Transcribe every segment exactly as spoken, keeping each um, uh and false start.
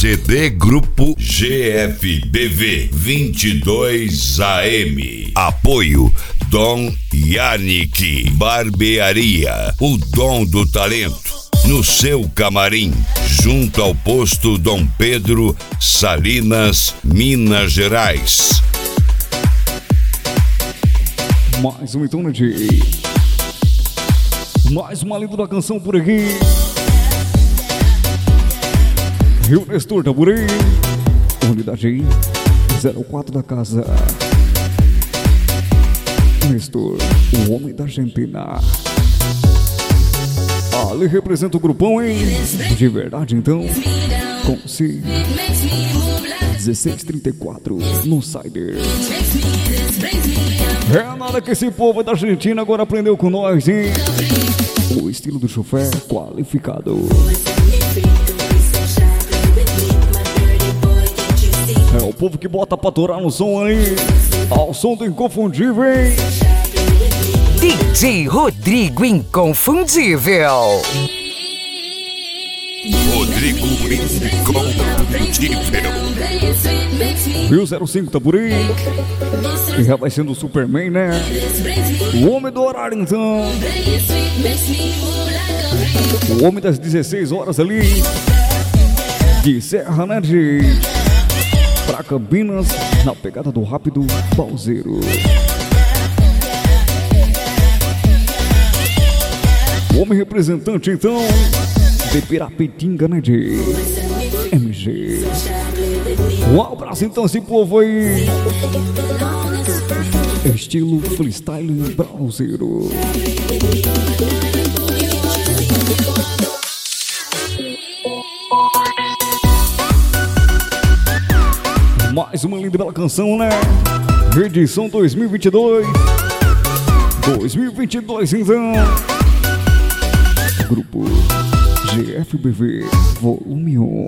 C D Grupo G F B V vinte e dois A M. Apoio Dom Yannick Barbearia, o dom do talento. No seu camarim, junto ao posto Dom Pedro, Salinas, Minas Gerais. Mais um então de mais uma linda da canção por aqui. Rio Nestor tá por aí. Unidade zero quatro da casa. Nestor, o homem da Argentina. Ali representa o grupão, hein? De verdade, então. Com si dezesseis trinta e quatro no Cider. É nada que esse povo da Argentina agora aprendeu com nós, hein? O estilo do chofer qualificado. É o povo que bota pra torar no som aí. Ao som do inconfundível, hein? D J Rodrigo Inconfundível. Rodrigo Inconfundível. Rio zero cinco tá por aí. E já vai sendo o Superman, né? O homem do horário, então. O homem das dezesseis horas ali. De Serra, né, de... pra Campinas, na pegada do rápido pauseiro. O homem representante, então, de Pirapetinga, né, de M G. Um abraço, então, esse povo aí. Estilo freestyle browseiro. Mais uma linda e bela canção, né? Edição dois mil e vinte e dois. dois mil e vinte e dois, então. Grupo G F B V Volume um.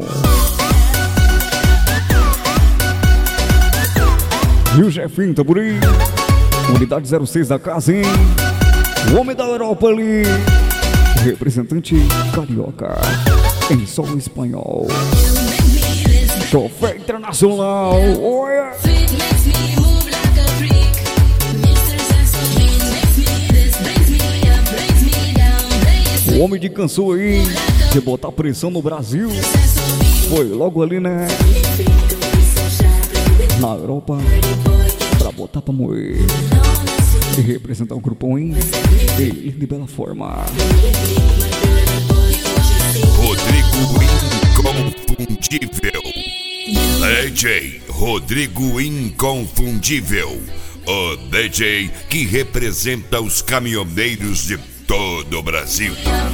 E o Jefinho tá por aí. Unidade zero seis da casa, hein? O homem da Europa ali. Representante carioca. Em solo espanhol. Chofer internacional. Olha. O homem de cansou aí de botar pressão no Brasil. Foi logo ali, né? Na Europa. Pra botar pra moer. E representar o grupão em de bela forma. Rodrigo Inconfundível. D J Rodrigo Inconfundível. O D J que representa os caminhoneiros de todo o Brasil.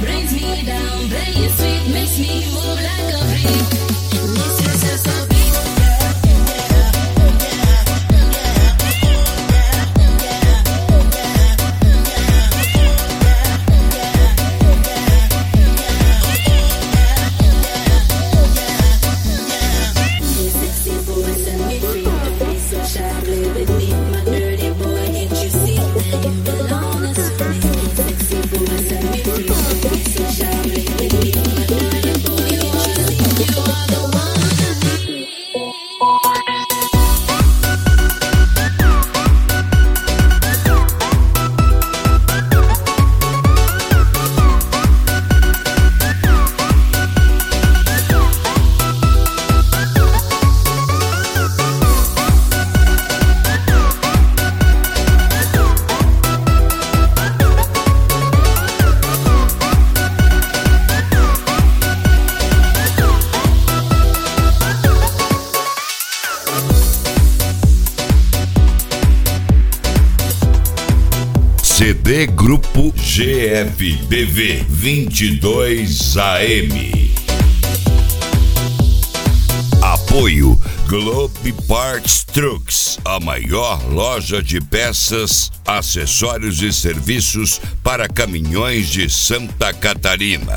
C D Grupo G F B V vinte e dois A M. Apoio Globe Parts Trucks, a maior loja de peças, acessórios e serviços para caminhões de Santa Catarina.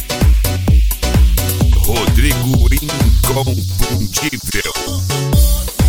Rodrigo Inconfundível.